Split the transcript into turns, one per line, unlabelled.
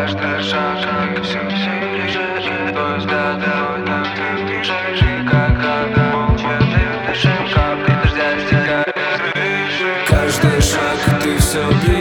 Каждый шаг ты все ближе, и твой взгляд там ты ближе. Как молча ты дышим, капли дождя стекают с крыши. Каждый шаг ты все ближе.